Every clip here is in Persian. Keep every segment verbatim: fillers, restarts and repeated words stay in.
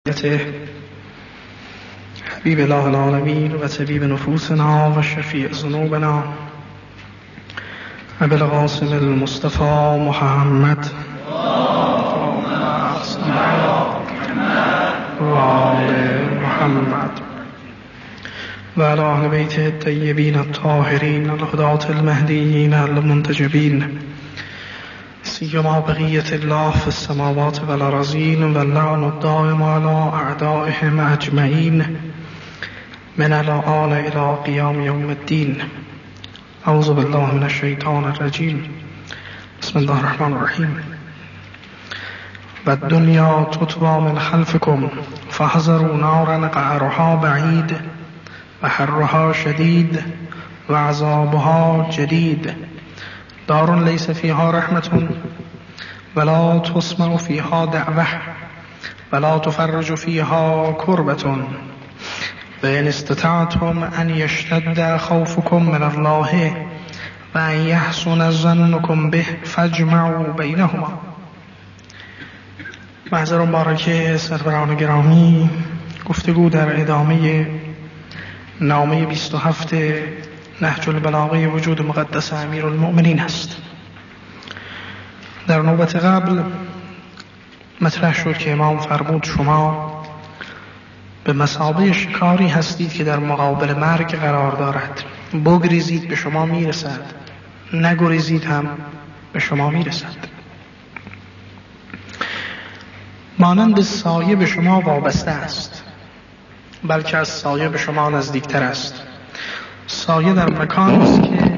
حبیب الله العالمین و طبیب نفوسنا و شفیع ذنوبنا ابی القاسم المصطفى محمد و آل محمد و علی اهل بیت الطیبین الطاهرین الهداة المهدیین المنتجبین سیما بقیت الله فی السماوات و الارضین و اللعن الدائم علی اعدائهم اجمعین من الآن الى قیام یوم الدین. اعوذ بالله من الشیطان الرجیم. بسم الله الرحمن الرحیم. و الدنیا تطوی من خلفکم فاحذروا نارا قعرها بعید و حرها شدید و عذابها جدید دار لیس فیها رحمة ولا تسمع فیها دعوة ولا تفرج فیها کربة و ان استطعتم ان یشتد خوفکم من الله و ان یحسن ظنکم به فاجمعوا بینهما. محضر مبارک سروران گرامی، گفتگو در ادامه نامه بیست و هفت نهج البلاغه وجود مقدس امیر المؤمنین است. در نوبت قبل مطرح شد که امام فرمود شما به مثابه شکاری هستید که در مقابل مرگ قرار دارد، بگریزید به شما میرسد، نگریزید هم به شما میرسد. مانند سایه به شما وابسته است، بلکه از سایه به شما نزدیکتر است. سایه در مکانی است که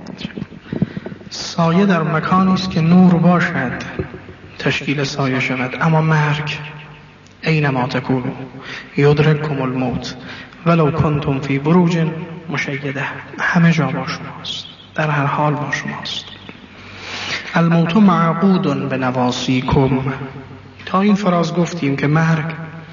سایه در مکانی است که نور باشد تشکیل سایه شود، اما مرگ اینما تکونوا یدرککم الموت ولو کنتم فی بروج مشیده، همه جا با شماست، در هر حال با شماست. الموت معقود به نواسیکم. تا این فراز گفتیم که مرگ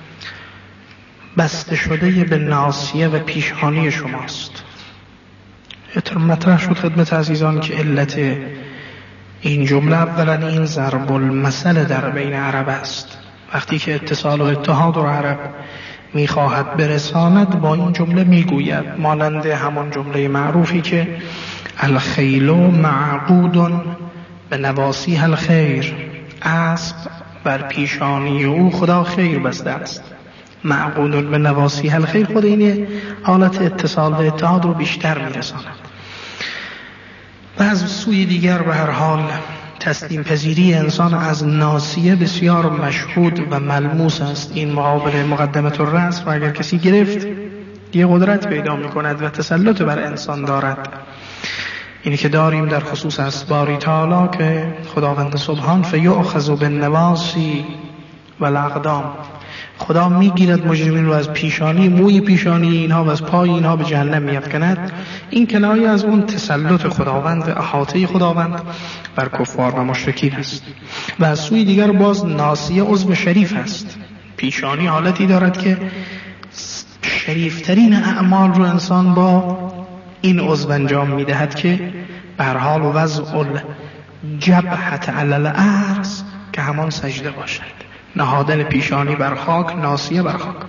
بسته شده به ناصیه و پیشانی شماست. مطرح شد خدمت عزیزان که علت این جمله اولا این ضرب المثل در بین عرب است. وقتی که اتصال و اتحاد رو عرب میخواهد برساند با این جمله میگوید، مانند همان جمله معروفی که الخیل معقود به نواسیها الخیر، اسب بر پیشانی او خدا خیر بسته است. معقود به نواسیها الخیر خود این حالت اتصال و اتحاد رو بیشتر میرساند. و از سوی دیگر به هر حال تسلیم پذیری انسان از ناصیه بسیار مشهود و ملموس است. این مقابل مقدمه الرأس و اگر کسی گرفت یه قدرت پیدا می کند و تسلط بر انسان دارد. اینی که داریم در خصوص اسباری تعالی که خداوند سبحان فیؤخذ بالنواصی والاقدام، خدا میگیرد مجرمین رو از پیشانی، موی پیشانی اینها و از پای اینها به جهنم میافکند. این کنایه از اون تسلط خداوند و احاطه خداوند بر کفار و مشرکین است. و از سوی دیگر باز ناصیه عضو شریف است. پیشانی حالتی دارد که شریفترین اعمال رو انسان با این عضو انجام میدهد که به هر حال وضع الجبهة علی الارض که همان سجده باشد، نهادن پیشانی بر خاک، ناصیه بر خاک.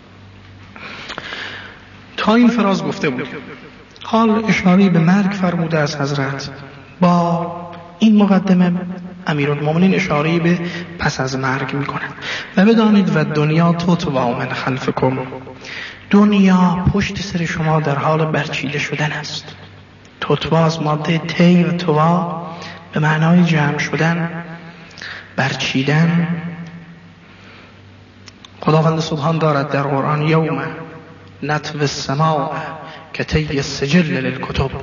تا این فراز گفته بود. حال اشاره به مرگ فرموده از حضرت. با این مقدمه امیرالمومنین اشاره به پس از مرگ می کند. و بدانید و دنیا تطوی من خلفکم، دنیا پشت سر شما در حال برچیده شدن است. تطوی از ماده تی و توا به معنای جمع شدن، برچیدن. خداوند سبحان دارد در قرآن یوم نطوی السماء کطی السجل للکتب،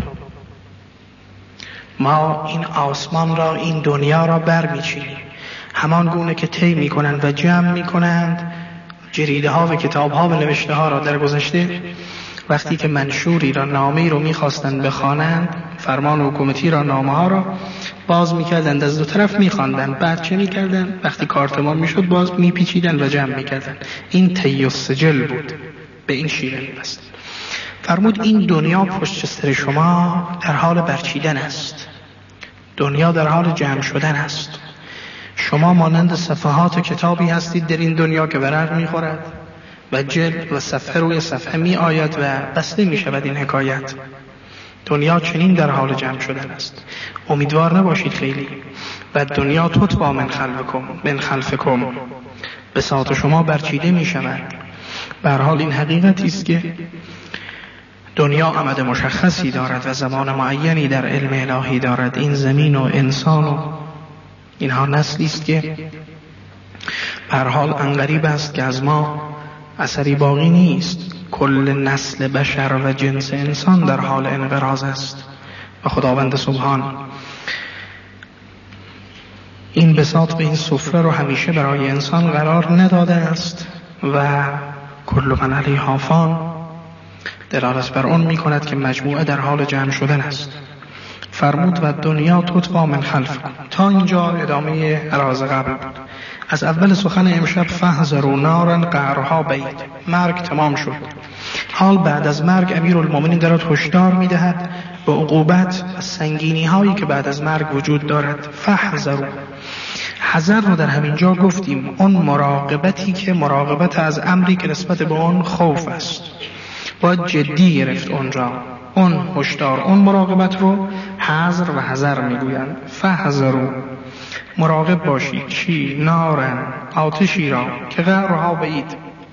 ما این آسمان را، این دنیا را بر میچینیم همان گونه که طی میکنند و جمع میکنند جریده ها و کتاب ها و نوشته ها را. در گذشته وقتی که منشوری را، نامه‌ای رو میخواستند بخوانند، فرمان حکومتی را، نامه ها را باز میکردند، از دو طرف میخواندند، بعد چه میکردند؟ وقتی کار تمام میشد باز میپیچیدند و جمع میکردند. این طی السجل بود، به این شیوه میبست. فرمود این دنیا پشت سر شما در حال برچیدن است، دنیا در حال جمع شدن است. شما مانند صفحات کتابی هستید در این دنیا که ورق میخورد و جلد و صفحه روی صفحه می آید و بسته می شود. این حکایت دنیا چنین در حال جمع شدن است. امیدوار نباشید خیلی. و دنیا تتبع من خلفکم من خلفکم، بساط شما برچیده می شود. به هر حال این حقیقتی است که دنیا عمد مشخصی دارد و زمان معینی در علم الهی دارد. این زمین و انسان و اینها نسلی است که به هر حال انقریب است که از ما اثری باقی نیست. کل نسل بشر و جنس انسان در حال انقراض است و خداوند سبحان این بساط به این سفره رو همیشه برای انسان قرار نداده است و کل من علیها فان دلالت بر اون می کند که مجموعه در حال جمع شدن است. فرمود و دنیا تتبع من خلفکم. تا اینجا ادامه عراض قبل بود. از اول سخن امشب فاحذروا نارا قعرها بعید. مرگ تمام شد. حال بعد از مرگ امیرالمومنین دارد هشدار می‌دهد به عقوبت و سنگینی هایی که بعد از مرگ وجود دارد. فاحذروا، حذر رو در همین جا گفتیم، اون مراقبتی که مراقبت از امری که نسبت به اون خوف است باید جدی گرفت اون را. اون هشدار، اون مراقبت رو حذر و حذر میگویند. فاحذروا، مراقب باشید. چی؟ نارن، آتشی را که قعرها بعید.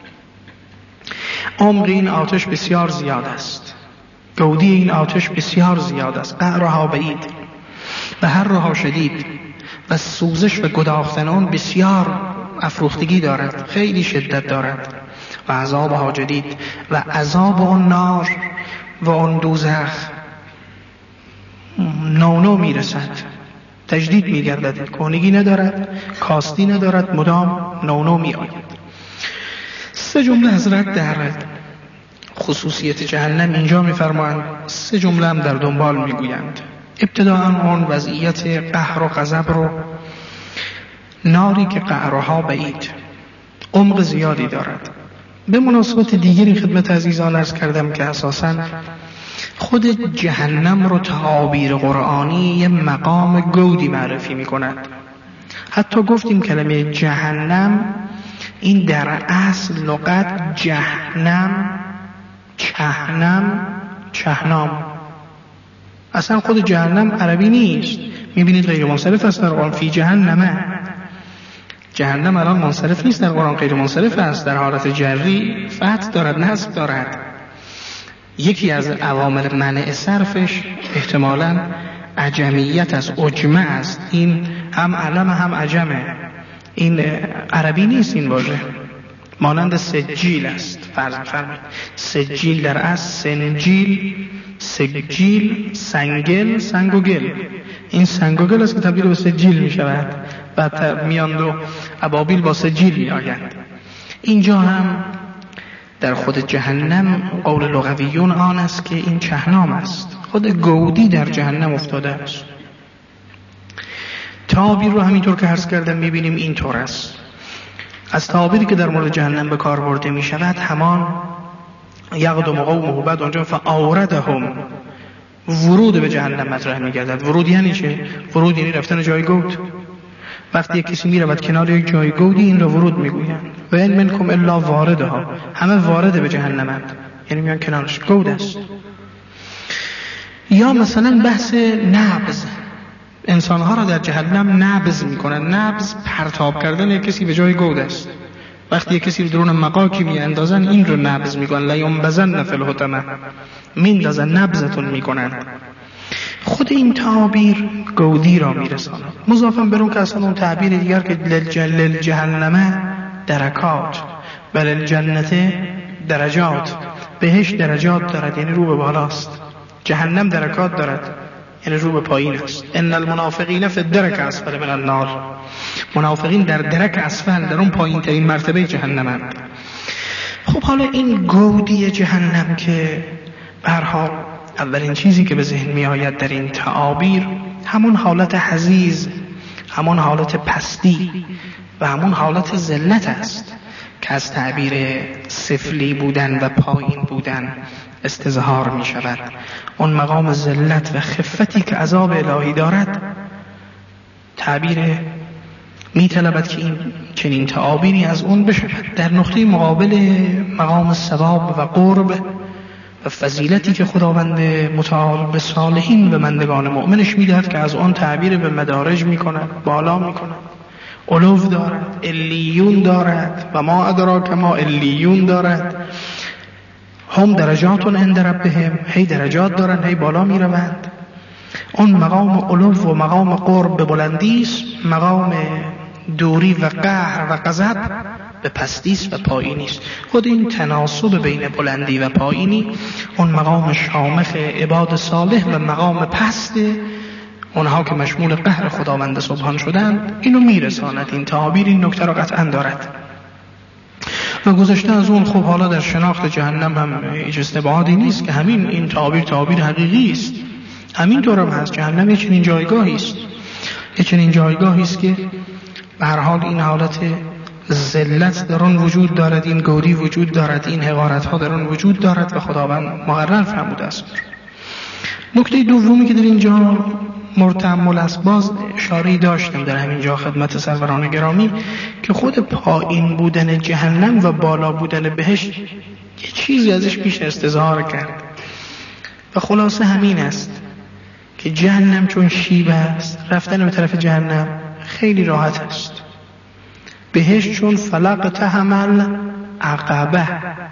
عمق این آتش بسیار زیاد است، گودی این آتش بسیار زیاد است. قعرها بعید، به هر رها شدید و سوزش و گداختن اون بسیار افروختگی دارد، خیلی شدت دارد. و عذابها جدید، و عذاب اون نار و اون دوزخ نونو میرسد، تجدید میگردد، کهنگی ندارد، کاستی ندارد، مدام نونو می آید. سه جمله حضرت در خصوصیت جهنم اینجا میفرمایند، سه جمله هم در دنبال میگویند. ابتداء اون وضعیت قهر و غضب رو، ناری که قعرها بعید، عمق زیادی دارد. به مناسبت دیگری خدمت عزیزان عرض کردم که اساساً خود جهنم رو تعابیر قرآنی یه مقام گودی معرفی می کند. حتی گفتیم کلمه جهنم این در اصل لغت جهنم، چهنم، چهنام، اصلا خود جهنم عربی نیست. میبینید غیر منصرف است در قرآن. فی جهنمه، جهنم الان منصرف نیست در قرآن، غیر منصرف است، در حالت جری فتح دارد، نصب دارد. یکی از عوامل منع صرفش احتمالاً عجمیت است، عجمه است. این هم علم هم عجمه، این عربی نیست. این واژه مانند سجیل است. فرض فرمایید سجیل در اصل سنجیل، سجیل، سنگل، سنگ و گل. این سنگ و گل است که تبدیل به سجیل می شود. بعد میان دو ابابیل با سجیل می آیند. اینجا هم در خود جهنم قول لغویون آن است که این چهنام است، خود گودی در جهنم افتاده است. تعابیر رو همینطور که عرض کردم میبینیم اینطور است. از تعابیری که در مورد جهنم به کار برده می شود همان یقدم قومه، بعد اونجا فاوردهم، ورود به جهنم مطرح می گردد. ورود یعنی چه؟ ورود یعنی رفتن جای گود. وقتی یک کسی می رود کنار یک جای گودی این را ورود می گویند. و این منکم الا واردها، همه وارد به جهنمند، یعنی میان کنارش، گود است. یا مثلا بحث نبض، انسانها را در جهنم نبض می کنند. نبض پرتاب کردن یک کسی به جای گود است. وقتی یک کسی رو درون مقاکی می اندازن این رو نبض می کنند. لینبذن فی الحطمه، میندازن، نبضتون می کنند. خود این تعابیر گودی را می رساند. مضافاً بر اون که اصلا اون تعبیر دیگر که للجهنمه درکات و للجنت درجات، بهش درجات دارد یعنی رو به بالاست، جهنم درکات دارد یعنی رو به پایین است. ان المنافقین فی الدرک اسفل من النار، منافقین در درک اسفل، در اون پایین ترین مرتبه جهنمند. خب حالا این گودی جهنم که به هر حال اولین چیزی که به ذهن می آید در این تعابیر همون حالت حزیز، همون حالت پستی و همون حالت ذلت است که از تعبیر سفلی بودن و پایین بودن استظهار می شود. اون مقام ذلت و خفتی که عذاب الهی دارد تعبیر میطلبد که این چنین تعابیری از اون بشود. در نقطه مقابل مقام ثواب و قرب و فضیلتی که خداوند متعال به صالحین و بندگان مؤمنش میدهد که از آن تعبیر به مدارج میکند، بالا میکند. علو دارد، علیون دارد و ما ادراک ما علیون دارد. هم درجات عند ربهم، هی درجات دارن، هی بالا میروند. اون مقام علو و مقام قرب به بلندی است، مقام دوری و قهر و غضب به پستی است و پایینی است. خود این تناسب بین بلندی و پایینی اون مقام شامخ عباد صالح و مقام پست اونها که مشمول قهر خداوند سبحان شدند اینو میرساند. این تعابیر این نکته را قطعا دارد. و گذشته از اون خب حالا در شناخت جهنم هم هیچ استبعادی نیست که همین این تعابیر تعابیر حقیقی است. همین طور هم هست. جهنم یه چنین جایگاهی است، یه چنین جایگاهی است که به هر حال این حالت ذلت در اون وجود دارد، این گوری وجود دارد، این حقارت ها در اون وجود دارد و خداوند مقرر فرموده است. نکته دومی که در اینجا مرتمل است، باز اشاره‌ای داشتم در همین جا خدمت سروران گرامی که خود پایین بودن جهنم و بالا بودن بهشت یه چیزی ازش پیش استظهار کرد و خلاصه همین است که جهنم چون شیب است، رفتن به طرف جهنم خیلی راحت است. بهشت چون فلق تحمل عقبه،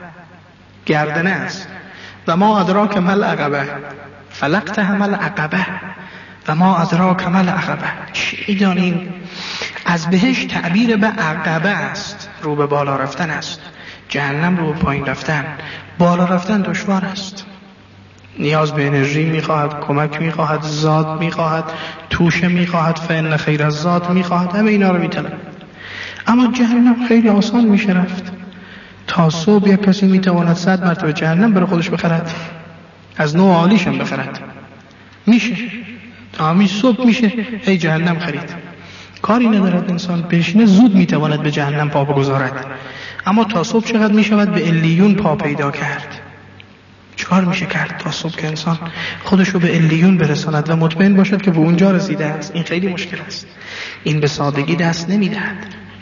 گردنه است. و ما ادراک مل عقبه، فلق تحمل عقبه و ما ادراک مل عقبه. چی دانین؟ از بهشت تعبیر به عقبه است، رو به بالا رفتن است. جهنم رو به پایین رفتن. بالا رفتن دشوار است، نیاز به انرژی میخواهد، کمک میخواهد، زاد میخواهد، توشه میخواهد، فإن خیر الزاد میخواهد، همه اینا رو میطلبد. اما جهنم خیلی آسان میشه رفت. تا صبح یک کسی میتواند صد مرتبه جهنم برای خودش بخرد، از نوع عالیش هم بخرد، میشه. تا همین صبح میشه هی جهنم خرید. کاری ندارد انسان بشینه، زود میتواند به جهنم پا بگذارد. اما تا صبح چقدر میشود به علیون پا پیدا کرد؟ چیکار میشه کرد تا صبح که انسان خودشو به علیون برساند و مطمئن باشد که به اونجا رسیده است؟ این خیلی مشکل است. این به سادگی دست نمیدهد.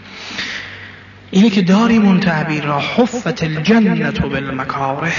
اینه که داریم اون تعبیر را، حفت الجنة بالمکاره.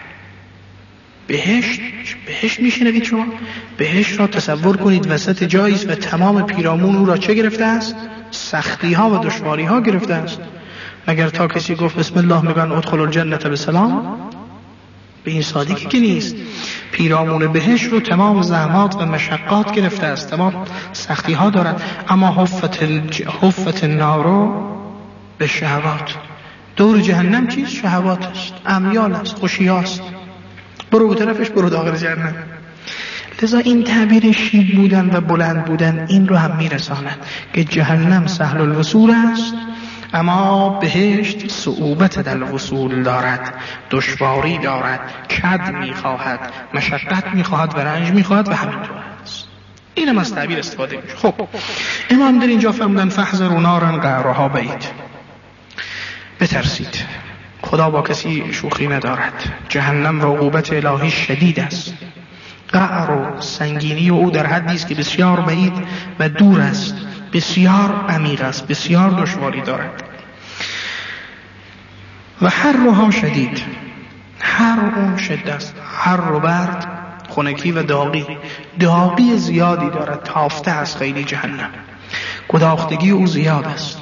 بهشت بهشت میشنوید شما؟ بهشت را تصور کنید وسط جایی است و تمام پیرامون او را چه گرفته است؟ سختی ها و دشواری ها گرفته است. مگر تا کسی گفت بسم الله میگن ادخلوا الجنة بسلام؟ به این سادگی که نیست. پیرامون بهشت رو تمام زحمات و مشقات گرفته است، تمام سختی ها دارد. اما حفت الج... حفت النار به شهوات. دور جهنم چیست؟ شهوات است، امیال است، خوشی است. برو به طرفش، برو داخل جهنم. لذا این تعبیر شیب بودن و بلند بودن این رو هم میرساند که جهنم سهل الوصول است، اما بهشت صعوبت در الوصول دارد، دشواری دارد، کد میخواهد، مشقت میخواهد و رنج میخواهد و همینطور است. این هم از تعبیر استفاده میشه. خب امام در اینجا فرمودن فاحذروا نارا قعرها بعید. بترسید، خدا با کسی شوخی ندارد. جهنم و عقوبت الهی شدید است. قعر و سنگینی او در حدی است که بسیار بعید و دور است، بسیار عمیق است، بسیار دشواری دارد. و حرها شدید، حر اون شدت است، حر و برد، خنکی و داغی، داغی زیادی دارد، تافته است خیلی جهنم، گداختگی او زیاد است.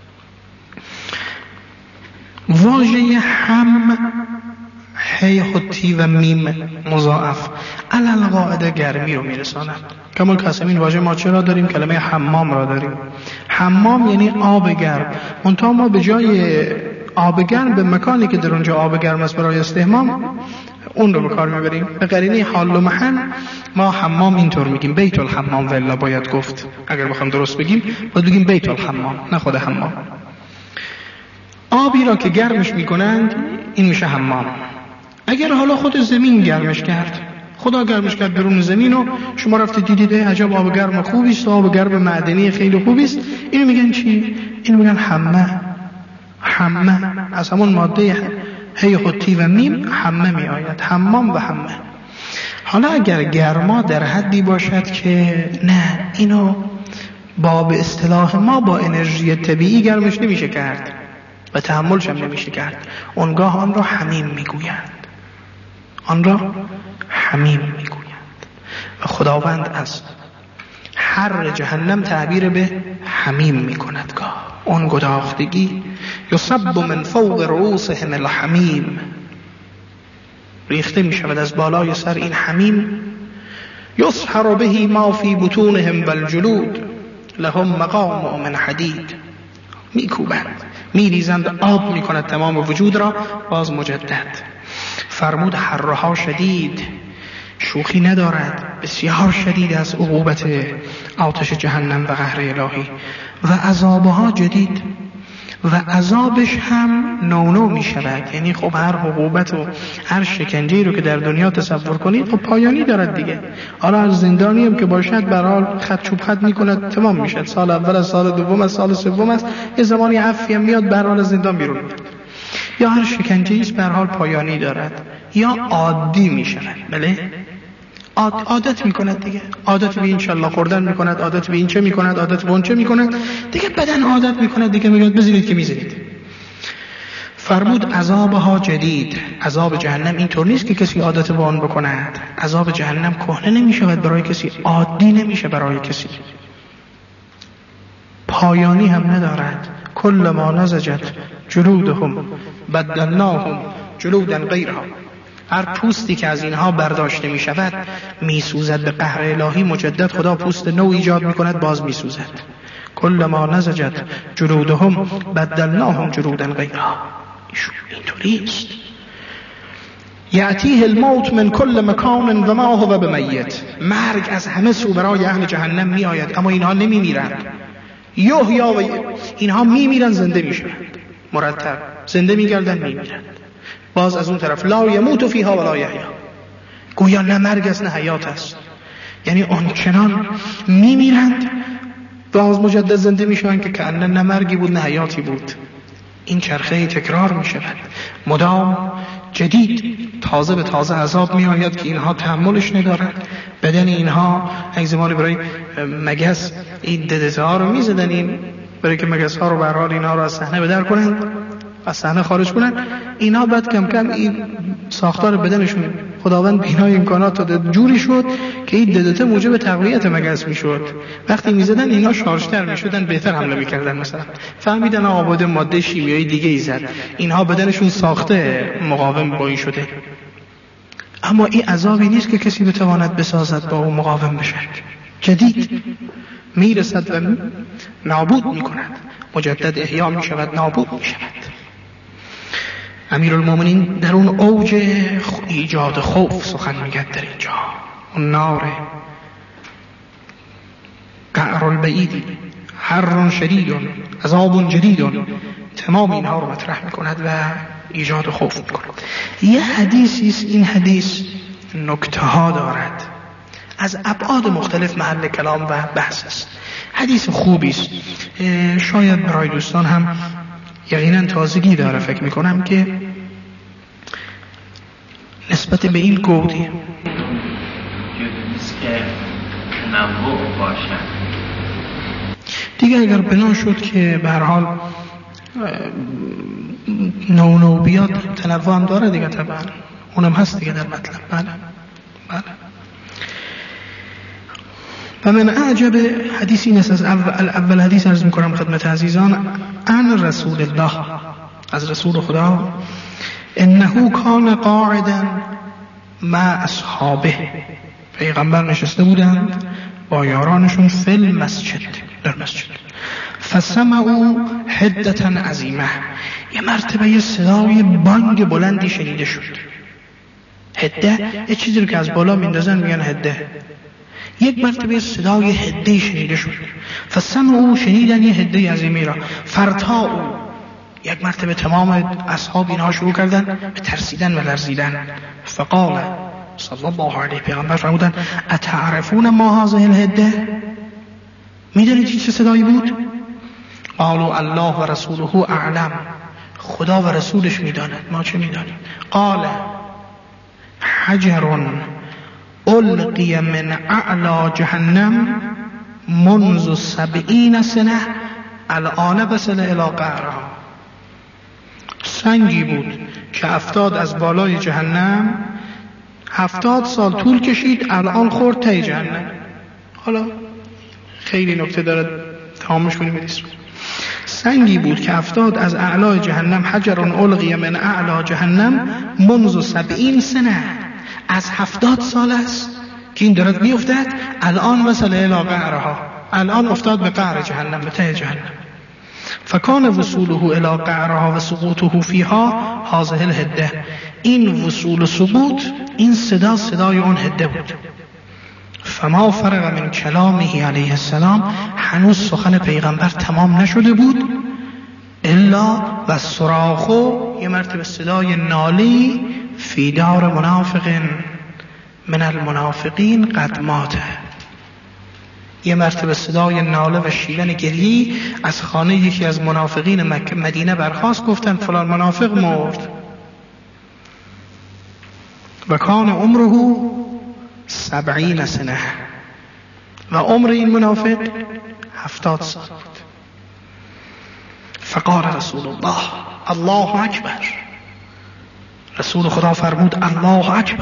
واژه هم هی خطی و میم مضاعف علل قاعده گرمی رو میرساند. کمال قسم این واژه ما چرا داریم؟ کلمه حمام را داریم. حمام یعنی آب گرم. منتها ما به جای آب گرم به مکانی که در اونجا آب گرم است برای استحمام اون رو به کار میبریم. به قرینه حال و محل ما حمام اینطور میگیم، بیت الحمام ولا باید گفت. اگر بخوام درست بگیم باید بگیم بیت الحمام، نه خود حمام. آبی را که گرمش میکنند این میشه حمام. اگر حالا خود زمین گرمش کرد، خدا گرمش کرد درون زمین و شما رفتید دیدید عجب آب گرم خوبی است، آب گرم معدنی خیلی خوبی است، اینو میگن چی؟ اینو میگن حمه. حمه از همون ماده هی خطی و میم حمه می آید، حمام و حمه. حالا اگر گرما در حدی باشد که نه اینو با به اصطلاح ما با انرژی طبیعی گرمش نمیشه کرد و تحملش هم نمیشه کرد. اونگاه آن را حمیم میگویند، آن را حمیم میگویند. و خداوند از حر جهنم تعبیر به حمیم میکند. گاه اون گداختگی یصب من فوق رؤوسهم الحمیم، ریخته میشود از بالای سر این حمیم. یصهر به ما فی بطونهم والجلود لهم مقام من حدید، میکوبند، میریزند، آب میکند تمام وجود را. باز مجدد فرمود حرها شدید، شوخی ندارد، بسیار شدید از عقوبت آتش جهنم و قهر الهی. و عذابها جدید، و عذابش هم نونو می شود. یعنی خب هر عقوبت و هر شکنجه‌ای رو که در دنیا تصور کنید خب پایانی دارد دیگه. حالا هر زندانی هم که باشد به هر حال خط چوب خط میکند، تمام میشد. سال اول از سال دوم از سال سوم است، یه زمانی عفوی هم میاد، به هر حال زندان بیرون میاد. یا هر شکنجه‌ای است به هر حال پایانی دارد، یا عادی می شود. بله، عادت میکند دیگه، عادت به این شلا خوردن میکند، عادت به این چه میکند، عادت به اون چه میکند دیگه، بدن عادت میکند دیگه، میگه بزنید که میزنید. فرمود عذابها جدید، عذاب جهنم اینطور نیست که کسی عادت به آن بکند. عذاب جهنم کهنه نمیشود برای کسی، عادی نمیشه برای کسی، پایانی هم ندارد. کل ما نضجت جلودهم بدلناهم جلودا غیرها، هر پوستی که از اینها برداشته می شود می سوزد به قهر الهی. مجدد خدا پوست نو ایجاد می کند، باز می سوزد. کل ما نضجت جلودهم بدلناهم جلودا غیرها. اینطوری است. یأتیه الموت من کل مکان و ما هو بمیت، مرگ از همه سو برای اهل جهنم می آید، اما اینها نمی میرند. یحیی و اینها می میرند، زنده می شوند، مرتب زنده می گردند، می میرند. باز از اون طرف لا یموت فیها ولا یحیی، گویا نه مرگ است نه حیات است. یعنی آنچنان میمیرند باز مجدد زنده میشوند که کأنه نه مرگی بود نه حیاتی بود. این چرخه تکرار میشود مدام، جدید، تازه به تازه عذاب می آید که اینها تحملش ندارند. بدن اینها یک زمانی برای مگس این ددته ها رو می زدن، این برای که مگس ها رو برحال اینها رو از صحنه بدر کنند، از صحنه خارج کنن. اینا بعد کم کم این ساختار بدنشون خداوند بینای امکانات داد، جوری شد که این ددته موجب تقویت مگس میشد. وقتی میزدن اینا شارژتر میشدن، بهتر حمله میکردن. مثلا فهمیدن آباد ماده شیمیایی دیگه ای زد، اینها بدنشون ساخته مقاوم با این شده. اما این عذابی نیست که کسی بتواند بسازد با او مقاوم بشه. جدید میرسد و نابود میکند، مجدد احیا میشود، نابود میشود. امیرالمومنین در اون اوج ایجاد خوف سخن میگد در اینجا. اون نار قعر البعید، حر شدید، عذاب جدید، تمام اینها رو مطرح میکند و ایجاد خوف میکند. یه حدیثی است، این حدیث نکته ها دارد، از ابعاد مختلف محل کلام و بحث است. حدیث خوبی است، شاید برای دوستان هم یقینا تازگی داره. فکر میکنم که نسبت به این گودی که تنوع باشد دیگه، اگر بنا شد که به هر حال نو نو بیاد، تنوع هم داره دیگه، طبعا اونم هست دیگه در مطلب. بله بله. و من اعجب حدیثی نیست از اول, اول حدیث عرض میکنم خدمت عزیزان، عن رسول الله، از رسول خدا، انه کان قاعدا مع اصحابه، پیغمبر نشسته بودند با یارانشون فی المسجد، در مسجد، فسمعوا حدتا عظیمه، یه مرتبه یه صدای بانگ بلندی شنیده شد. حده یه چیزی رو که از بالا میندازن میگن حده. یک مرتبه صدای هده شنیده شد. فسمعوا، شنیدن یه هده عظیمی را. فرتاعوا، یک مرتبه تمام اصحاب اینها شروع کردن به ترسیدن و لرزیدن. فقال صلی الله علیه، پیغمبر فرمودن اتعرفون ما هذه الهده، میدونید چه صدایی بود؟ قالوا الله و رسوله اعلم، خدا و رسولش میداند، ما چه میدانیم؟ قال حجر القی من اعلی جهنم منذ سبعین سنه الان وصل الی قعرها. سنگی بود که افتاد از بالای جهنم، هفتاد سال طول کشید، الان خورد ته جهنم. حالا خیلی نکته داره، تمامش کنیم بدیس. سنگی بود که افتاد از اعلای جهنم، حجر القی من اعلا جهنم منذ سبعین سنه، از هفتاد سال است که این دارد میافتد، الان وصل الی قعرها، الان افتاد به قعر جهنم، به ته جهنم. فکان وصوله الی قعرها و سقوطه فیها هذه الهده. این وصول و سقوط، این صدا صدای اون هده بود. فما فرق من کلامه علیه السلام، هنوز سخن پیغمبر تمام نشده بود، الا و صراخو، یه مرتبه صدای نالی، فی دار منافق من المنافقین قد ماته، یه مرتبه صدای ناله و شیون گریه از خانه یکی از منافقین مکه مدینه برخاست، گفتن فلان منافق مرد. و کان عمره سبعین سنه، و عمر این منافق هفتاد سال بود. فقال رسول الله الله اکبر، رسول خدا فرمود الله اکبر.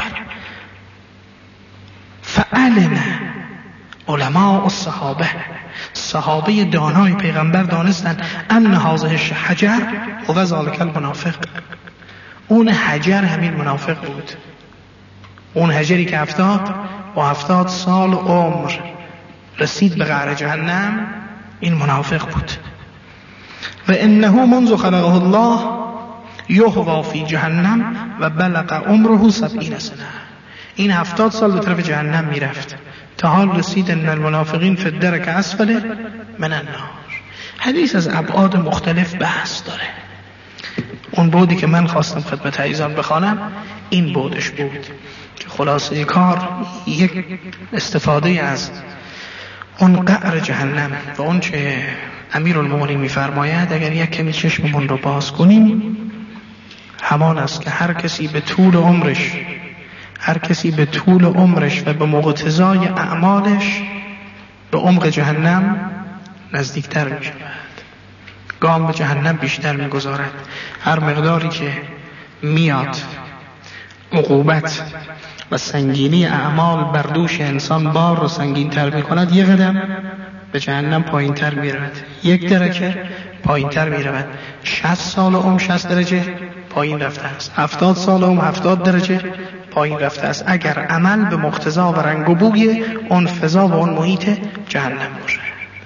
فعلم علماء الصحابه، صحابه دانای پیغمبر دانستن ان هذه حجر و ذلک المنافق، اون حجر همین منافق بود. اون حجری که افتاد و هفتاد سال عمر رسید به قعر جهنم، این منافق بود. و انه منذ خلقه الله یهوی فی جهنم و بلغ عمره سبعین سنه، این هفتاد سال به طرف جهنم میرفت تا حال رسید ان المنافقین فی الدرک اسفل من النار. حدیث از ابعاد مختلف بحث داره. اون بودی که من خواستم خدمت عزیزان بخوانم این بودش بود که خلاصه کار یک استفاده از اون قعر جهنم و اون چه امیرالمومنین میفرماید اگر یک کمی چشممون رو باز کنیم، همان است که هر کسی به طول عمرش هر کسی به طول عمرش و به مقتضای اعمالش به عمق جهنم نزدیکتر می شود، گام به جهنم بیشتر می گذارد. هر مقداری که میاد عقوبت و سنگینی اعمال بر دوش انسان بار رو سنگین تر می کند، یک قدم به جهنم پایین تر می رود، یک درجه پایین تر می رود. شصت سال عمر شصت درجه پایین رفته است، هفتاد سال عمر هفتاد درجه پایین رفته است، اگر عمل به مقتضا و رنگ و بوی اون فضا و اون محیط جهنم باشه.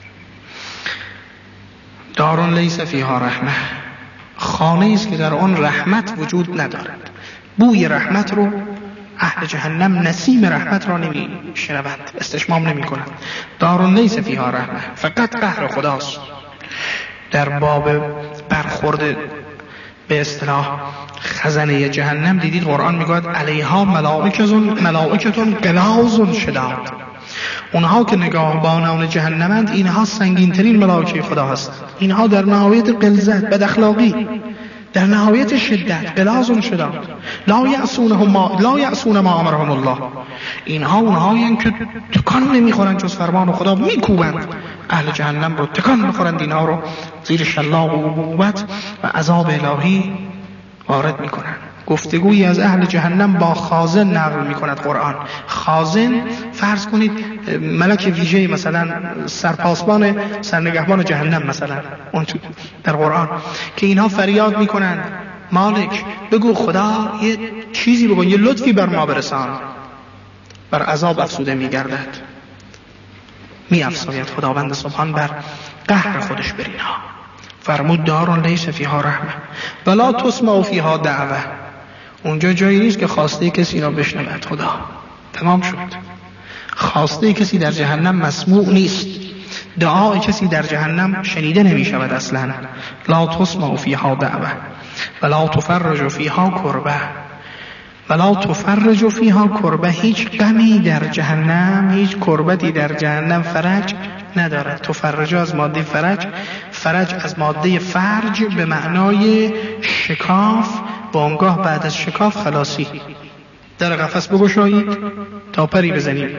دارون لیس فیها رحمه، خانه است که در آن رحمت وجود ندارد. بوی رحمت رو اهل جهنم، نسیم رحمت را نمی شنوند، استشمام نمی کنند. دارون لیس فیها رحمه، فقط قهر خداست. در باب برخورد به اصطلاح خزانه جهنم دیدید قرآن میگوید علیها ملائکتون ملائکتون غلاظ شداد، اونها که نگاهبانان جهنمند اینها سنگین ترین ملائکه خدا هستند. اینها در نهایت غلظت، بد اخلاقی، در نهایت شدت، غلاظ شداد. لا یعصونهم ما لا یعصون ما امرهم الله، اینها اونهایی که تکان نمیخورن جز فرمان خدا، میکوبند اهل جهنم رو، تکان میخورند اینها رو، زیر شلاق و عقوبت و عذاب الهی وارد میکنن. گفتگویی از اهل جهنم با خازن نقل میکند قرآن. خازن فرض کنید ملک ویژه، مثلا سرپاسبان سرنگهبان جهنم مثلا اون در قرآن، که اینها فریاد میکنند مالک بگو خدا یه چیزی بگو، یه لطفی بر ما برسان. بر عذاب افسوده میگردد، می افساید خداوند سبحان بر قهر خودش بر اینها. فرمود دارون لیس فیها رحمه ولا تسمع فیها دعوه، اونجا جایی نیست که خواسته کسی را بشنود خدا. تمام شد. خواسته کسی در جهنم مسموع نیست، دعای کسی در جهنم شنیده نمی شود اصلا. لا تسمع فیها دعوه ولا تفرج فیها کربه ولا تفرج فیها کربه، هیچ غمی در جهنم، هیچ کربتی در جهنم فرج ندارد. تفرج از ماده فرج، فرج از ماده فرج به معنای شکاف، با آنگاه بعد از شکاف خلاصی. در قفس بگشایید تا پری بزنید،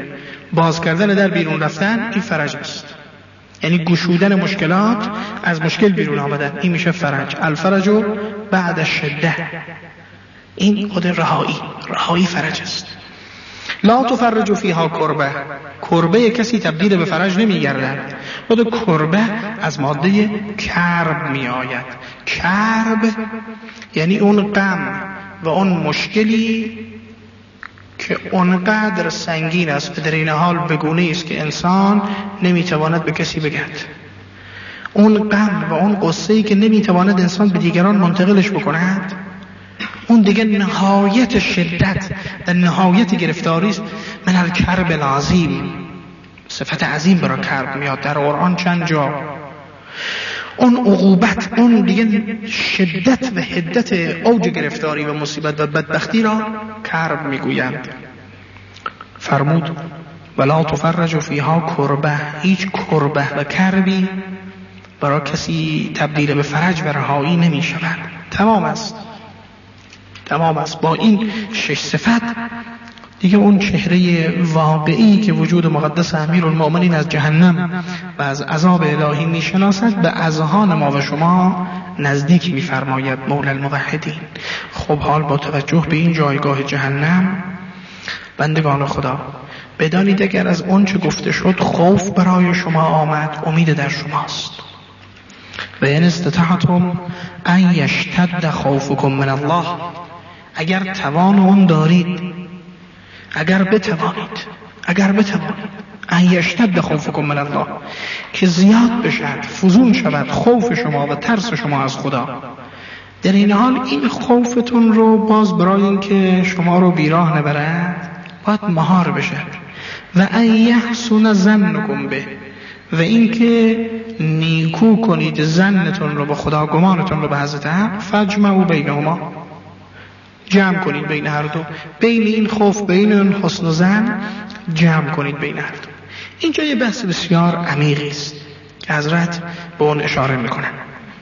باز کردن در بیرون رفتن این فرج است. یعنی گشودن مشکلات، از مشکل بیرون آمدن، این میشه فرج. الفرج بعد الشده، این خود رهایی، رهایی فرج است. لا تفرج فیها کربه، کربه کسی تبدیل به فرج نمیگردد. خود کربه از ماده کرب می آید. کرب یعنی اون غم و اون مشکلی که اونقدر سنگین است در این حال بگونه است که انسان نمیتواند به کسی بگد. اون غم و اون قصه‌ای که نمیتواند انسان به دیگران منتقلش بکند، اون دیگه نهایت شدت و نهایت گرفتاری است. من الکرب العظیم، صفت عظیم برای کرب میاد در قرآن چند جا. اون عقوبت، اون دیگه شدت و حدت اوج گرفتاری و مصیبت و بدبختی را کرب میگویند. فرمود ولا تفرج فیها کربه، هیچ کربه و کربی برای کسی تبدیل به فرج و رهایی نمی شود. تمام است، تمام است. با این شش صفت دیگه اون چهره واقعی که وجود مقدس امیرالمؤمنین از جهنم و از عذاب الهی میشناسد به اذهان ما و شما نزدیک میفرماید مولا الموحدین. خب حال با توجه به این جایگاه جهنم، بندگان خدا بدانید اگر از اون چه گفته شد خوف برای شما آمد، امید در شماست. و ان استطعتم ان یشتد خوفکم من الله، اگر توان اون دارید، اگر بتوانید، اگر بتوانید ان یشتد خوفکم من الله، که زیاد بشد، فزون شود خوف شما و ترس شما از خدا، در این حال این خوفتون رو باز برای این که شما رو بیراه نبرد باید مهار بشد. و ان یحسن ظنکم به، و این که نیکو کنید ظنتون رو به خدا، گمانتون رو به حضرت حق. فجمعوا بینهما، جمع کنید بین هر دو، بین این خوف، بین این حسن و ظن، جمع کنید بین هر دو. اینجا یه بحث بسیار عمیقی است که حضرت به اون اشاره میکنن.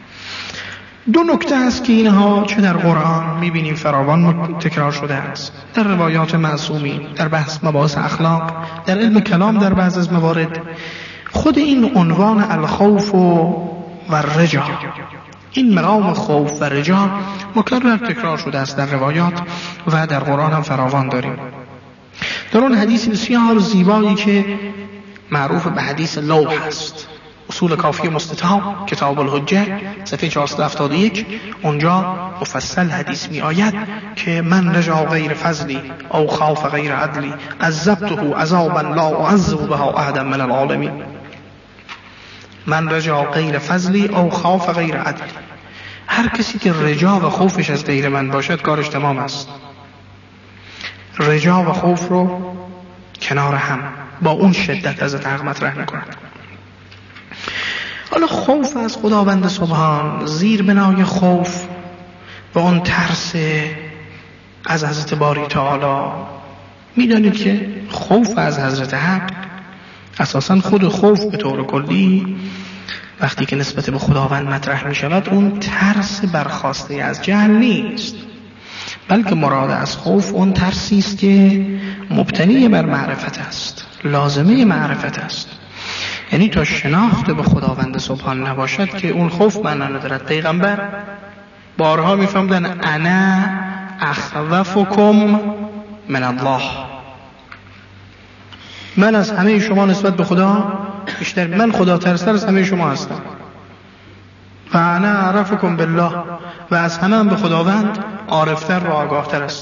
دو نکته است که اینها چه در قرآن میبینیم فراوان تکرار شده است، در روایات معصومین، در بحث مباحث اخلاق، در علم کلام در بعض از موارد. خود این عنوان الخوف و الرجا، این مقام خوف و رجا مکرر تکرار شده است در روایات و در قرآن هم فراوان داریم. در اون حدیث بسیار زیبایی که معروف به حدیث لوح است، اصول کافی مستطاب، کتاب الحجه، صفحه چهارصد و هفتاد و یک، اونجا مفصل حدیث می آید که من رجا غیر فضلی او خوف غیر عدلی عذبته عذابا لا اعذب بها احدا من العالمین. من رجا غیر فضلی او خوف غیر عدلی، هر کسی که رجا و خوفش از غیر من باشد کارش تمام است. رجا و خوف رو کنار هم با اون شدت از حق مطرح میکنند. حالا خوف از خداوند سبحان، زیر بنای خوف و اون ترس از حضرت باری تعالی، میدانید که خوف از حضرت حق اساساً خود خوف به طور کلی وقتی که نسبت به خداوند مطرح می شود اون ترس برخاسته از جهل نیست، بلکه مراد از خوف اون ترسی است که مبتنی بر معرفت است، لازمه معرفت است. یعنی تا شناخت به خداوند سبحان نباشد که اون خوف معنا ندارد. پیغمبر بارها میفهمدن انا اخوفکم من الله، من از همه شما نسبت به خدا بیشتر، من خدا ترستر از همه شما هستم. و انا اعرفکم بالله، و از همه هم به خداوند عارفتر و آگاهتر است.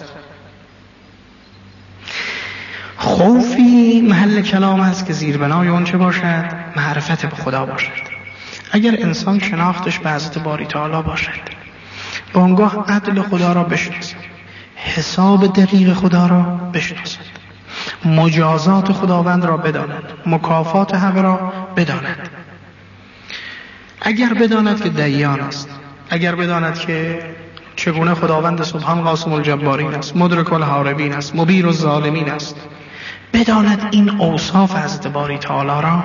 خوفی محل کلام است که زیر بنای اون چه باشد؟ معرفت به خدا باشد. اگر انسان شناختش به حضرت باری تعالی باشد، به اونگاه عدل خدا را بشناسد، حساب دقیق خدا را بشناسد، مجازات خداوند را بداند، مکافات حق را بداند. اگر بداند که دیان است، اگر بداند که چگونه خداوند سبحان قاسم الجبارین است، مدرک الحاربین است، مبیر الظالمین است، بداند این اوصاف حضرت باری تعالی را،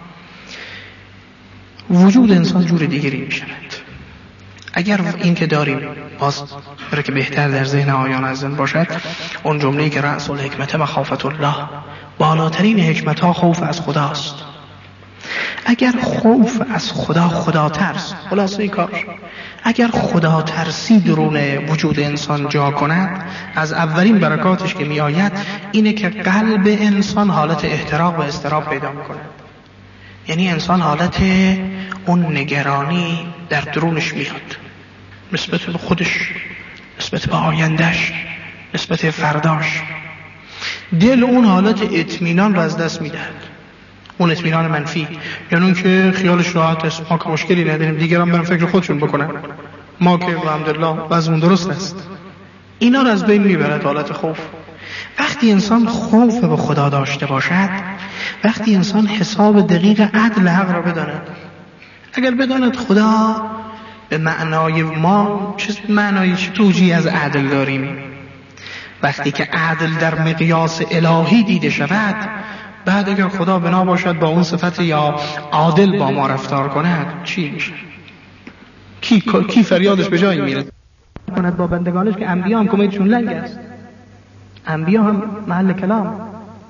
وجود انسان جور دیگری می شود. اگر این که داریم باز برای که بهتر در ذهن آیان ازن باشد، اون جمله‌ای که رأس الحکمت مخافت الله، بالاترین حکمت ها خوف از خداست. اگر خوف از خدا خدا ترس، خلاصه کار، اگر خدا ترسی درون وجود انسان جا کند، از اولین برکاتش که می آید اینه که قلب انسان حالت احتراق و اضطراب پیدا می کند. یعنی انسان حالت اون نگرانی در درونش میاد، نسبت به خودش، نسبت به آیندهش، نسبت به فرداش. دل اون حالت اطمینان رو از دست میدهد، اون اطمینان منفی، یعنی اون که خیالش راحت است، ما که مشکلی نداریم، دیگران برن فکر خودشون بکنن، ما که الحمدلله وضعمون درست است. اینا رو از بین میبرد حالت خوف. وقتی انسان خوف به خدا داشته باشد، وقتی انسان حساب دقیق عدل حق را بداند، اگر بداند خدا به معنای ما چه معنایی، چه توجیهی از عدل داریم، وقتی که عدل در مقیاس الهی دیده شود، بعد اگر خدا بنا باشد با اون صفت یا عادل با ما رفتار کند، چی میشه؟ کی کی فریادش به جایی میره کند با بندگانش که انبیا هم کمیدشون لنگ است، انبیا هم محل کلام.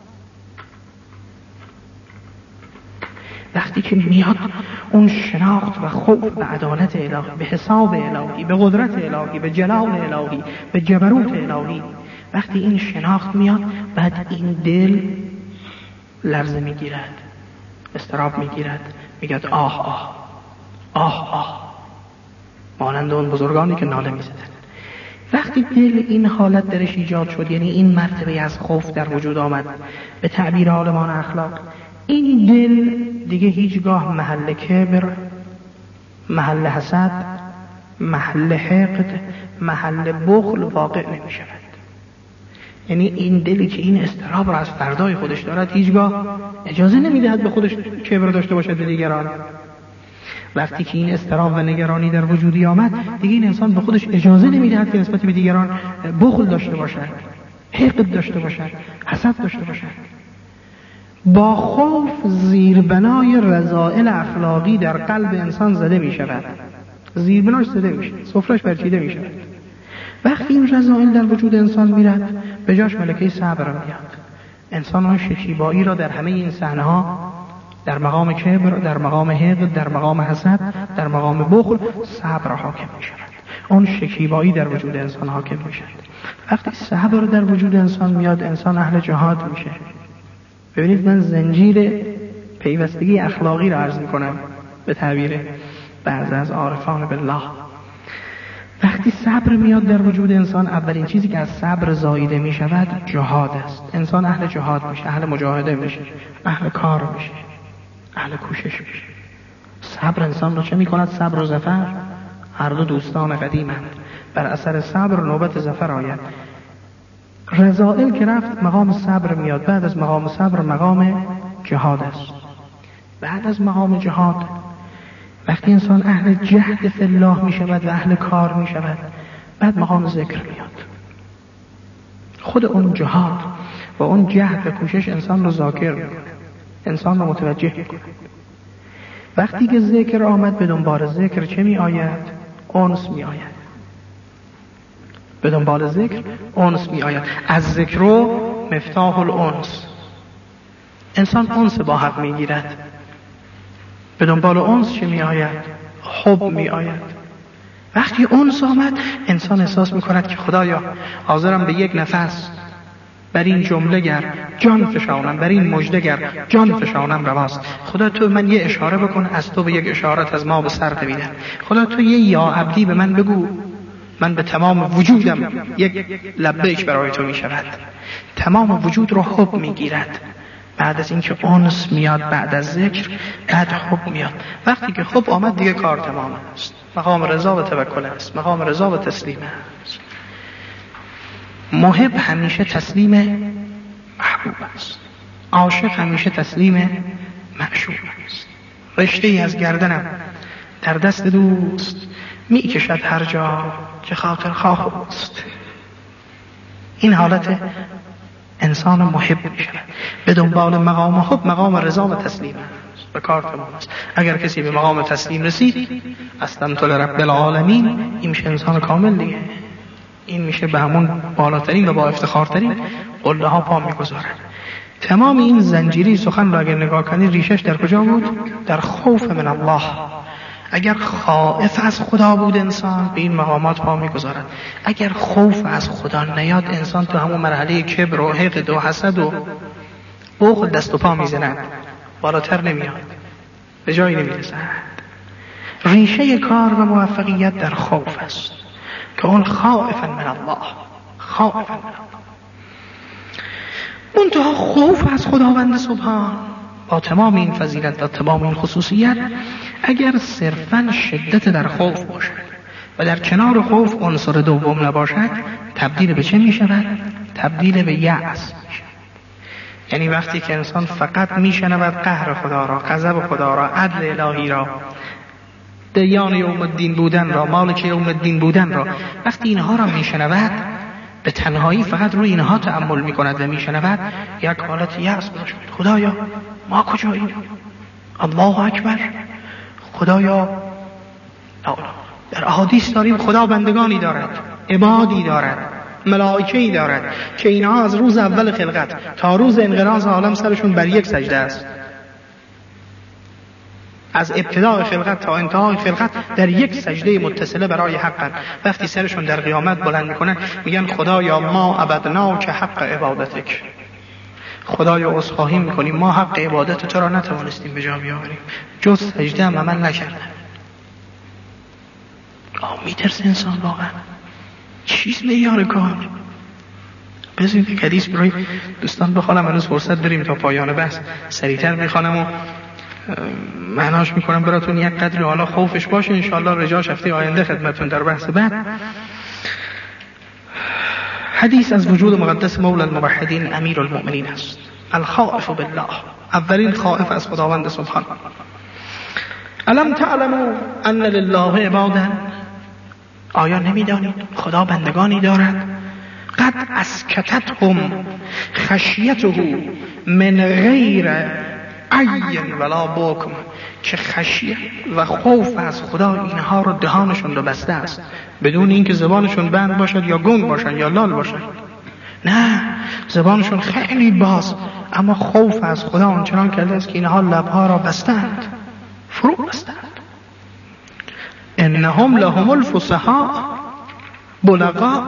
وقتی که میاد اون شناخت و خوف به عدالت الهی، به حساب الهی، به قدرت الهی، به جلال الهی، به جبروت الهی، وقتی این شناخت میاد، بعد این دل لرزه میگیرد، استراب میگیرد، میگد آه آه آه آه، مانند اون بزرگانی که ناله میزدند. وقتی دل این حالت درش ایجاد شد، یعنی این مرتبه از خوف در وجود آمد، به تعبیر عالمان اخلاق، این دل دیگه هیچگاه محل کبر، محل حسد، محل حقد، محل بخل واقع نمی شود. یعنی این دلی که این استراب را از فردای خودش دارد، هیچگاه اجازه نمی دهد به خودش کبر داشته باشد به دیگران. وقتی که این استراب و نگرانی در وجودی آمد، دیگه این انسان به خودش اجازه نمی دهد که نسبت به دیگران بخل داشته باشد، حقد داشته باشد، حسد داشته باشد. با خوف زیربنای رذائل اخلاقی در قلب انسان زده می شود، زیربناش زده می شود، سفرش برچیده می شود. وقتی این رذائل در وجود انسان میرد، به جاش ملکه صبر میاد. انسان آن شکیبایی را در همه این صحنه ها، در مقام کبر، در مقام حقد، در مقام حسد، در مقام بخل، صبر حاکم می شود. اون شکیبایی در وجود انسان حاکم می شود. وقتی صبر در وجود انسان میاد، انسان اهل جهاد میشه. ببینید، من زنجیر پیوستگی اخلاقی را عرض میکنم به تعبیر بعض از عارفان بالله. وقتی صبر میاد در وجود انسان، اولین چیزی که از صبر زاییده می شود جهاد است. انسان اهل جهاد میشه، اهل مجاهده میشه، اهل کار میشه، اهل کوشش میشه. صبر انسان رو چه میکند؟ صبر و ظفر هر دو دوستان قدیمند. بر اثر صبر نوبت ظفر آید. رذائل که رفت، مقام صبر میاد. بعد از مقام صبر مقام جهاد است. بعد از مقام جهاد، وقتی انسان اهل جهد فی الله می شود و اهل کار می شود، بعد مقام ذکر میاد. خود اون جهاد و اون جهد و کوشش انسان رو ذاکر میکنه، انسان رو متوجه میکنه. وقتی که ذکر آمد، به دنبال ذکر چه می آید؟ انس می آید. به دنبال ذکر انس می آید. از ذکر و مفتاح الانس، انسان انس با حق می گیرد. به دنبال انس چه می آید؟ حب می آید. وقتی انس آمد، انسان احساس می کند که خدایا حاضرم به یک نفس بر این جمله گر جان فشانم، بر این مژده گر جان فشانم رواست. خدا تو من یه اشاره بکن، از تو به یک اشارت از ما به سر دویدم. خدا تو یه یا عبدی به من بگو، من به تمام وجودم یک لبیک برای تو می شود. تمام وجود رو حب می گیرد. بعد از اینکه انس میاد، بعد از ذکر، بعد حب میاد. وقتی که حب آمد، دیگه کار تمام است. مقام رضا و توکل است، مقام رضا و تسلیم است. محب همیشه تسلیم محبوب است، عاشق همیشه تسلیم معشوق است. رشته ای از گردنم در دست دوست می کشد هر جا که خاطر خواه است. این حالت انسان محب می شود. به دنبال مقام حب مقام رضا و تسلیم است و کار تمام است. اگر کسی به مقام تسلیم رسید، استمت لرب العالمین، این میشه انسان کامل دیگه. این میشه به همون بالاترین و با افتخارترین قله ها پا میگذارد. تمام این زنجیری سخن را اگر نگاه کنی ریشش در کجا بود؟ در خوف من الله. اگر خائف از خدا بود انسان به این مقامات پا میگذارد. اگر خوف از خدا نیاد انسان تو همون مرحله کبر و حقد و حسد و بخل دست و پا میزند، بالاتر نمیاد، به جایی نمیرسد. ریشه کار و موفقیت در خوف است که اون خائفا من الله، خائفا من الله. منتها خوف از خداوند سبحان با تمام این فضیلت و تمام این خصوصیت اگر صرفاً شدت در خوف باشد و در کنار خوف عنصر دوم نباشد، تبدیل به چه می شود؟ تبدیل به یأس می شود. یعنی وقتی که انسان فقط می شنود قهر خدا را، غضب خدا را، عدل الهی را، دیان یوم الدین بودن را، مالک یوم الدین بودن را، وقتی اینها را می شنود به تنهایی فقط روی اینها تأمل می کند و می شنود، یک حالت یأس باشد. خدایا ما کجاییم؟ الله اکبر. خدایا در احادیث داریم خدا بندگانی دارد، عبادی دارد، ملائکه‌ای دارد که اینها از روز اول خلقت تا روز انقراض عالم سرشون بر یک سجده است. از ابتداء خلقت تا انتهای خلقت در یک سجده متصله برای حقن. وقتی سرشون در قیامت بلند میکنن میگن خدایا ما عبدنا که حق عبادتک. خدایا عذرخواهی میکنیم ما حق عبادت تو را نتوانستیم به جا بیاوریم، جز سجده هم عمل نکردن. آه میترسه انسان واقعا چیز معیار کار. بذارید یک حدیث برای دوستان بخوانم، هنوز فرصت داریم تا پایان بحث سریعتر میخوانم و معناش میکنم براتون یک قدری حالا خوفش باشه. انشاءالله رجاش هفته آینده خدمتون در بحث بعد. حدیث از وجود مقدس مولا الموحدین امیر المؤمنین است. الخائف بالله، اولین خائف از خداوند سبحان. الم تعلموا ان لله عبادا، آیا نمیدانید خدا بندگانی دارد؟ قد اسکتتهم خشیته من غیر عین ولا بکم، که خشیت و خوف از خدا اینها رو دهانشون رو بسته است بدون اینکه زبانشون بند باشد یا گنگ باشن یا لال باشن. نه، زبانشون خیلی باز، اما خوف از خدا آنچنان کرده است که اینها لبها را بستند، فرو بستند. انهم لهم الفصحاء بلغاء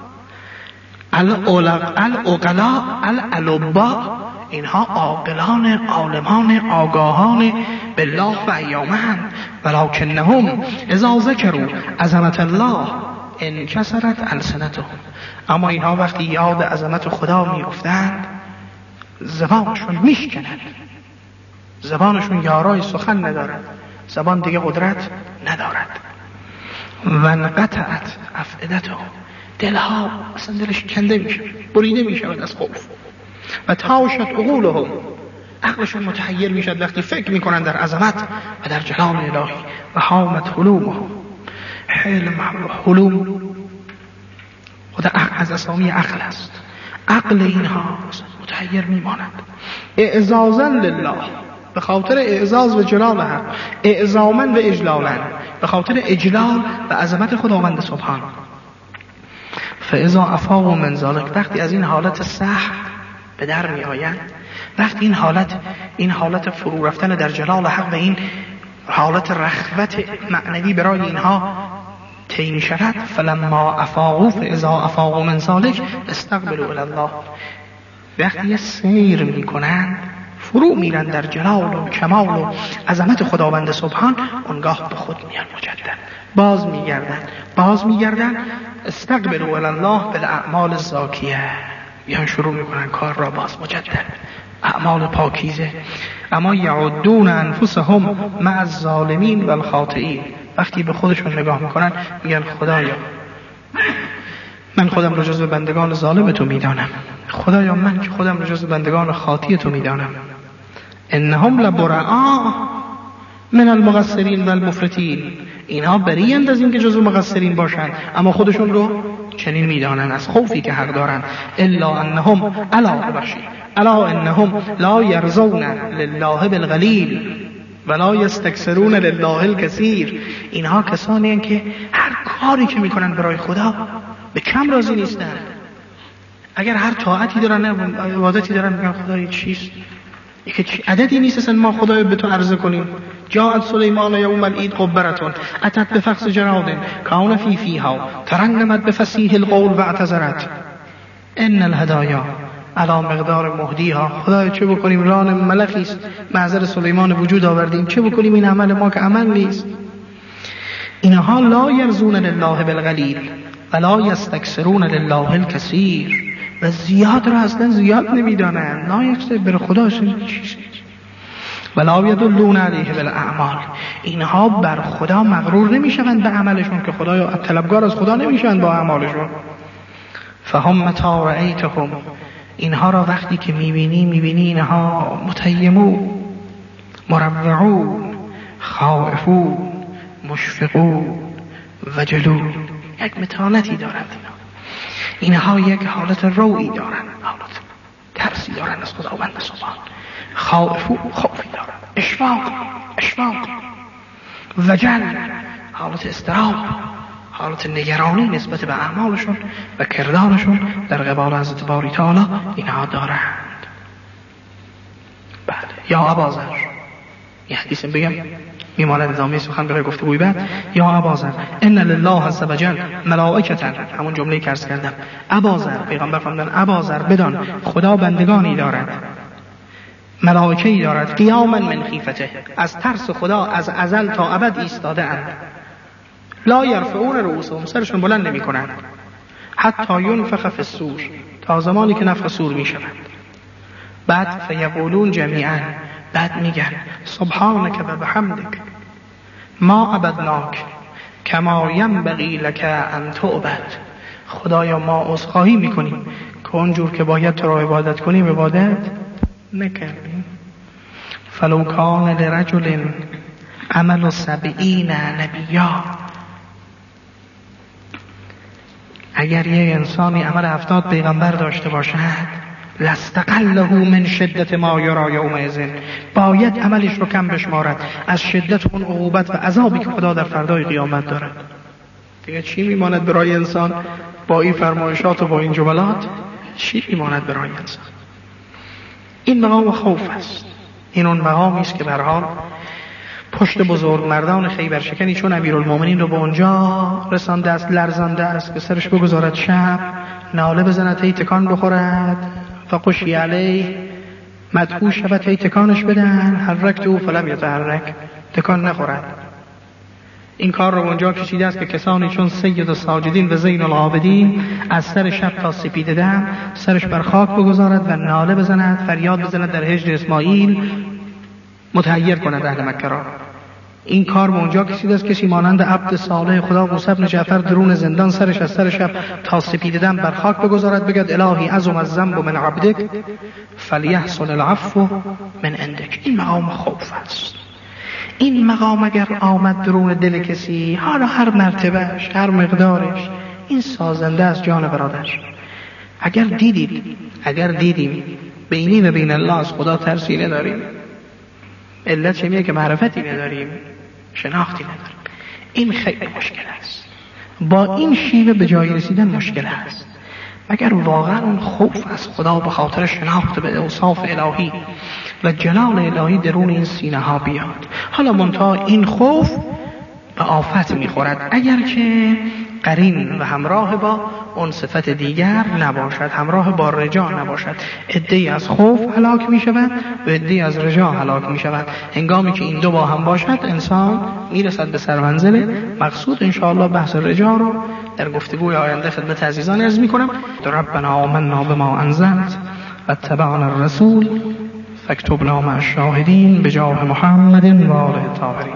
العقلاء الالباء، اینها عاقلان، عالمان، آگاهان بالله و ایامه‌اند. ولکنهم اذا ذکروا عظمت الله انکسرت السنتهم، اما اینها وقتی یاد عظمت خدا میافتند زبانشون میشکنند، زبانشون یارای سخن ندارد، زبان دیگه قدرت ندارد. و انقطعت افئدتهم، دلها اصلا دلش کنده میشه، بریده میشه از خوف. و تاشت عقولهم، عقلشون متحیر میشد وقتی فکر میکنن در عظمت و در جلال الهی. و حامت حلومهم، حلم حلوم خدا از اسامی عقل است. عقل اینها متحیر میماند. اعزازا لله، به خاطر اعزاز و جلال حق، اعزاما و اجلالا، به خاطر اجلال و عظمت خداوند سبحان. فاذا افاقوا من ذلک، وقتی از این حالت سهو به در می آیند، وقتی این حالت این حالت فرو رفتن در جلال حق و این حالت رغبت معنوی برای اینها طی می شود، فلما افاقوا فاذا افاقوا من ذلک استقبلوا الی الله، وقتی سیر می کنند فرو میرن در جلال و کمال و عظمت خداوند سبحان، اونگاه به خود میان مجدد باز میگردن باز میگردن استقبلوا الی الله بالاعمال الزاکیه، بیان شروع میکنن کار را باز مجدد، اعمال پاکیزه. اما یعدون انفسهم مع الظالمین و الخاطئین، وقتی به خودشون نگاه میکنن میگن خدایا من خودم رو جزو بندگان ظالم تو میدانم، خدایا من که خودم رو جزو بندگان خاطی تو میدانم. انهم لبرعاء من المقصرین و المفرطین، اینها بریند از اینکه جزو مقصرین باشند اما خودشون رو چنین میدانن از خوفی که حق دارن. الا انهم الا ببخشید الا انهم لا یرضون لله بالقلیل ولا یستکثرون لله الکثیر، اینها کسانی هستند که هر کاری که میکنن برای خدا به کم راضی نیستند، اگر هر طاعتی دارن عبادتی دارن میگن خدای چیست؟ یک چی عددی نیست اصلا ما خدای به تو عرضه کنیم. جاءت سلیمان یوم العید قبرتون اتت بفخذ جراد کان فی فیها ترنمت بفصیح القول و اعتذرت ان الهدایا علی مقدار مهدیها. خدای چه بکنیم؟ ران ملخی است، معذر سلیمان وجود آوردیم، چه بکنیم؟ این عمل ما که عمل نیست. اینها لا یرزون لله بالقلیل ولا یستکثرون لله الکثیر، و زیاد را اصلا زیاد نمیدانند. لا یکسر بر خدا چیست ولا یدلون علیه بالاعمال، اینها بر خدا مغرور نمیشوند به عملشون که خدایا طلبگار از خدا نمیشوند با اعمالشون. فهم متى رأیتهم، اینها را وقتی که میبینی میبینی اینها متیمون، مروعون، خائفون، مشفقون، وجلون، یک متانتی دارند. اینها یک حالت روعی دارند، حالت ترسی دارند از خداوند سبحان. خائفون، خوفی دارند، اشفاق، اشفاق، وجل، حالت استراب، حالت نگرانی نسبت به اعمالشون و کردارشون در قبال حضرت باری تعالی اینها دارند. بله. یا ابازر، یه حدیث بگم میماند ادامه سخن برای گفتگوی بعد. یا ابازر ان لله عز وجل ملائکه، همون جمله که عرض کردم. ابازر، پیغمبر فرمودن ابازر بدان خدا بندگانی دارد، ملائکه‌ای دارد، قیاما من خیفته، از ترس خدا از ازل تا ابد ایستاده اند. لا یرفعون رؤوسهم، سرشون بلند نمی کنند، حتی ینفخ فی الصور، تا زمانی که نفخ صور می شود. بعد فیقولون جمیعا، بعد میگن سبحانک و بحمدک ما عبدناک کما ینبغی لک ان تعبد. خدایا ما عذرخواهی میکنیم که اونجور که باید تو را عبادت کنیم عبادت نکردیم. فلو کان لرجل عمل سبعین نبیا، اگر یک انسانی عمل هفتاد پیغمبر داشته باشد، لاستقله من شدت ما یرا یومئذ، باید عملش رو کم بشمارد از شدت اون عقوبت و عذابی که خدا در فردای قیامت دارد. دیگه چی میماند برای انسان با این فرمایشات و با این جملات؟ چی میماند برای انسان؟ این مقام خوف است. این اون مقامی است که به هر حال پشت بزرگ مردان خیبر شکنی چون امیرالمومنین رو به اونجا رسانده است، لرزانده است که سرش بگذارد شب، ناله بزند هی تکان بخورد، فقشی علیه، مدعو شود هی تکانش بدن، حرکت او فلم یتحرک، تکان نخورد. این کار رو اونجا کشیده است که کسانی چون سید الساجدین و زین العابدین از سر شب تا سپیده دم سرش بر خاک بگذارد و ناله بزند، فریاد بزند در هجر اسماعیل، متحیر کند اهل مکه را. این کار به اونجا کشیده است کسی مانند عبد صالح خدا موسی بن جعفر درون زندان سرش از سر شب تا سپیده دم بر خاک بگذارد، بگد الهی عظم الذنب من عبدک فلیحصل العفو من عندک. این مقام خوف است. این مقام اگر آمد درون دل کسی، حالا هر مرتبهش، هر مقدارش، این سازنده از جان برادرش. اگر دیدید اگر دیدیم بینی و بین الله از خدا ترسی نداریم، علت چمیه که معرفتی نداریم، شناختی نداریم، این خیلی مشکل است. با این شیوه به جای رسیدن مشکل است. مگر واقعا اون خوف از خدا به خاطر شناخت به اوصاف الهی و جلال الهی درون این سینه ها بیاد. حالا منتها این خوف به آفت میخورد اگر که قرین و همراه با اون صفت دیگر نباشد، همراه با رجا نباشد. عده‌ای از خوف هلاک میشوند و عده‌ای از رجا هلاک میشوند. هنگامی که این دو با هم باشد انسان میرسد به سرمنزل مقصود. انشاءالله بحث رجا رو در گفتگوی آینده خدمت عزیزان عرض میکنم. ربنا آمنا بما انزلت و اتبعنا الرسول فاکتبنا مع الشاهدین بجاه محمد و آله الطاهرین.